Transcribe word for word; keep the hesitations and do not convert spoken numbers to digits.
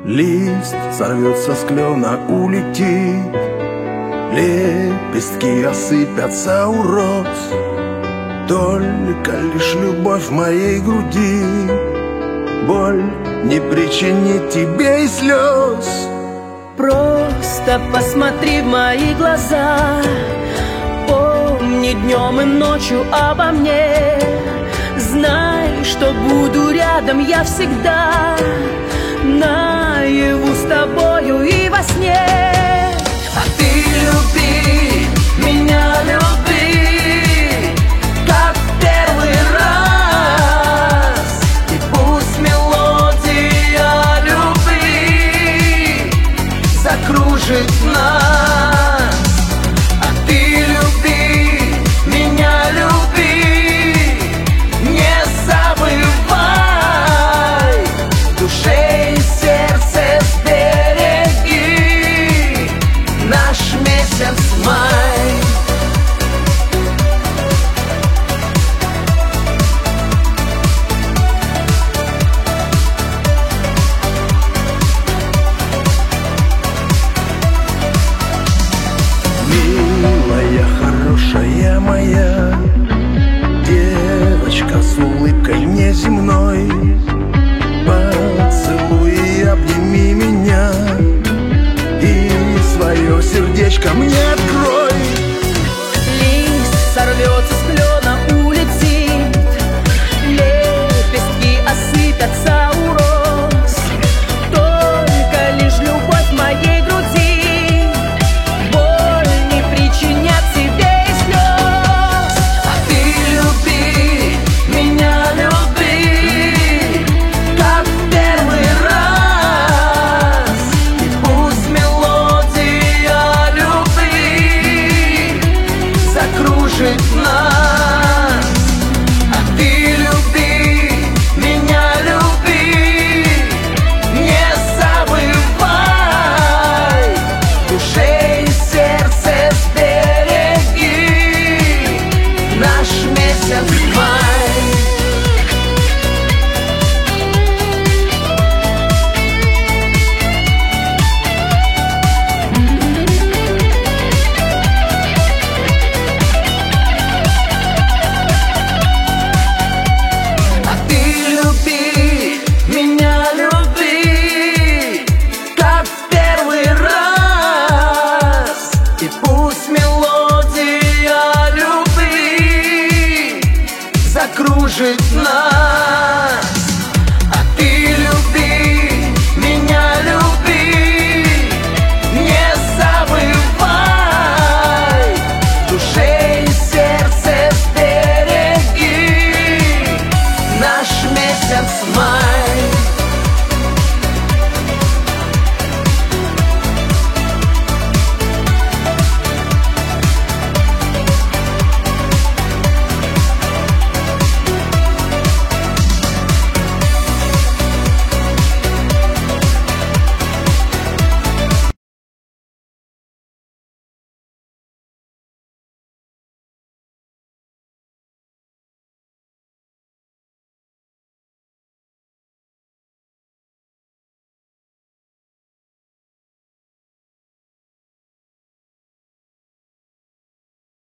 Лист сорвется с клена, улетит, лепестки осыпятся у роз. Только лишь любовь в моей груди, боль не причинит тебе и слез. Просто посмотри в мои глаза, помни днем и ночью обо мне. Знай, что буду рядом я всегда, наяву с тобою и во сне. А ты люби, меня люби, как в первый раз. И пусть мелодия любви закружит нас. А ты люби, меня люби, не забывай, в душе и сердце сбереги наш месяц май. Милая, хорошая моя девочка с улыбкой неземной, поцелуй и обними меня, и свое сердечко мне